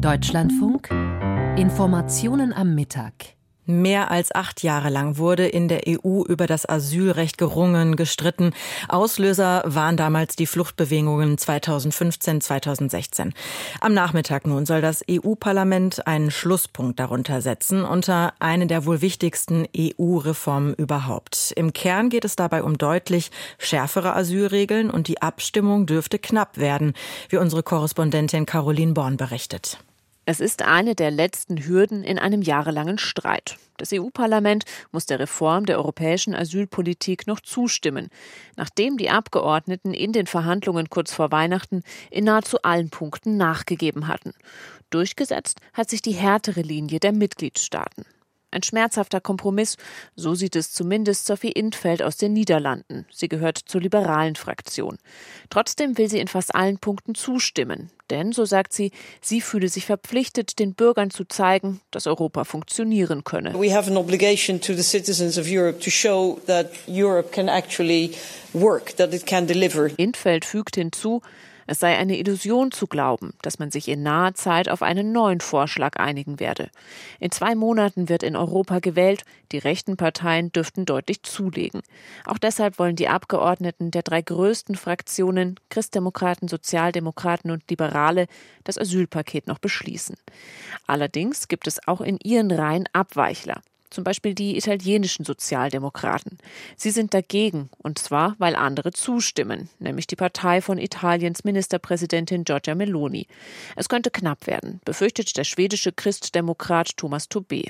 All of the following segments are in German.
Deutschlandfunk Informationen am Mittag. Mehr als 8 Jahre lang wurde in der EU über das Asylrecht gerungen, gestritten. Auslöser waren damals die Fluchtbewegungen 2015, 2016. Am Nachmittag nun soll das EU-Parlament einen Schlusspunkt darunter setzen, unter eine der wohl wichtigsten EU-Reformen überhaupt. Im Kern geht es dabei um deutlich schärfere Asylregeln und die Abstimmung dürfte knapp werden, wie unsere Korrespondentin Caroline Born berichtet. Es ist eine der letzten Hürden in einem jahrelangen Streit. Das EU-Parlament muss der Reform der europäischen Asylpolitik noch zustimmen, nachdem die Abgeordneten in den Verhandlungen kurz vor Weihnachten in nahezu allen Punkten nachgegeben hatten. Durchgesetzt hat sich die härtere Linie der Mitgliedstaaten. Ein schmerzhafter Kompromiss, so sieht es zumindest Sophie in 't Veld aus den Niederlanden. Sie gehört zur liberalen Fraktion. Trotzdem will sie in fast allen Punkten zustimmen. Denn, so sagt sie, sie fühle sich verpflichtet, den Bürgern zu zeigen, dass Europa funktionieren könne. We have an obligation to the citizens of Europe to show that Europe can actually work, that it can deliver. In 't Veld fügt hinzu, es sei eine Illusion zu glauben, dass man sich in naher Zeit auf einen neuen Vorschlag einigen werde. In 2 Monaten wird in Europa gewählt, die rechten Parteien dürften deutlich zulegen. Auch deshalb wollen die Abgeordneten der 3 größten Fraktionen, Christdemokraten, Sozialdemokraten und Liberale, das Asylpaket noch beschließen. Allerdings gibt es auch in ihren Reihen Abweichler. Zum Beispiel die italienischen Sozialdemokraten. Sie sind dagegen, und zwar, weil andere zustimmen, nämlich die Partei von Italiens Ministerpräsidentin Giorgia Meloni. Es könnte knapp werden, befürchtet der schwedische Christdemokrat Tomas Tobé.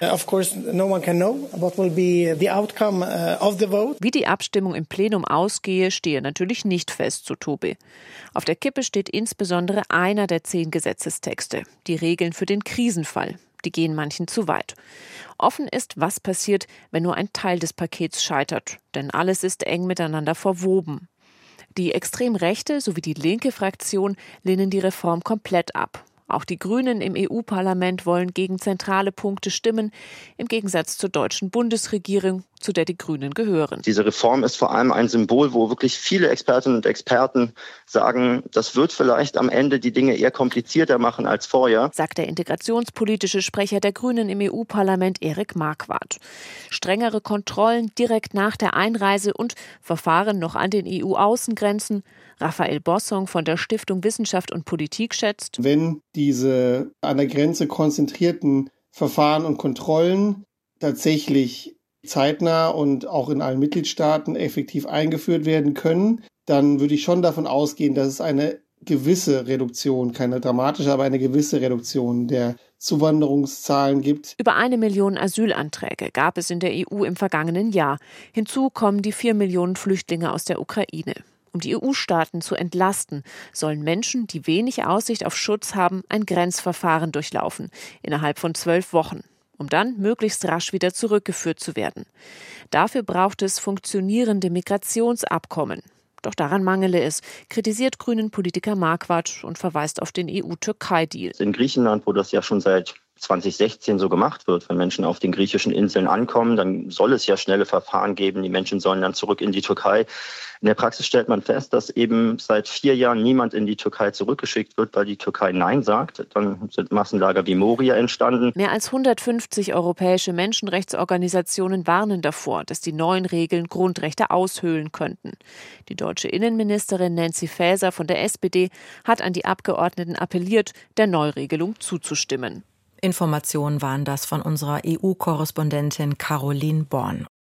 Wie die Abstimmung im Plenum ausgehe, stehe natürlich nicht fest, so Tobé. Auf der Kippe steht insbesondere einer der 10 Gesetzestexte, die Regeln für den Krisenfall. Die gehen manchen zu weit. Offen ist, was passiert, wenn nur ein Teil des Pakets scheitert. Denn alles ist eng miteinander verwoben. Die extrem rechte sowie die linke Fraktion lehnen die Reform komplett ab. Auch die Grünen im EU-Parlament wollen gegen zentrale Punkte stimmen, im Gegensatz zur deutschen Bundesregierung, zu der die Grünen gehören. Diese Reform ist vor allem ein Symbol, wo wirklich viele Expertinnen und Experten sagen, das wird vielleicht am Ende die Dinge eher komplizierter machen als vorher, sagt der integrationspolitische Sprecher der Grünen im EU-Parlament Erik Marquardt. Strengere Kontrollen direkt nach der Einreise und Verfahren noch an den EU-Außengrenzen. Raphael Bossong von der Stiftung Wissenschaft und Politik schätzt, wenn diese an der Grenze konzentrierten Verfahren und Kontrollen tatsächlich zeitnah und auch in allen Mitgliedstaaten effektiv eingeführt werden können, dann würde ich schon davon ausgehen, dass es eine gewisse Reduktion, keine dramatische, aber eine gewisse Reduktion der Zuwanderungszahlen gibt. Über 1 Million Asylanträge gab es in der EU im vergangenen Jahr. Hinzu kommen die 4 Millionen Flüchtlinge aus der Ukraine. Um die EU-Staaten zu entlasten, sollen Menschen, die wenig Aussicht auf Schutz haben, ein Grenzverfahren durchlaufen, innerhalb von 12 Wochen, um dann möglichst rasch wieder zurückgeführt zu werden. Dafür braucht es funktionierende Migrationsabkommen. Doch daran mangele es, kritisiert Grünen-Politiker Marquardt und verweist auf den EU-Türkei-Deal. in Griechenland, wo das ja schon seit 2016 so gemacht wird, wenn Menschen auf den griechischen Inseln ankommen, dann soll es ja schnelle Verfahren geben, die Menschen sollen dann zurück in die Türkei. In der Praxis stellt man fest, dass eben seit 4 Jahren niemand in die Türkei zurückgeschickt wird, weil die Türkei Nein sagt. Dann sind Massenlager wie Moria entstanden. Mehr als 150 europäische Menschenrechtsorganisationen warnen davor, dass die neuen Regeln Grundrechte aushöhlen könnten. Die deutsche Innenministerin Nancy Faeser von der SPD hat an die Abgeordneten appelliert, der Neuregelung zuzustimmen. Informationen waren das von unserer EU-Korrespondentin Caroline Born.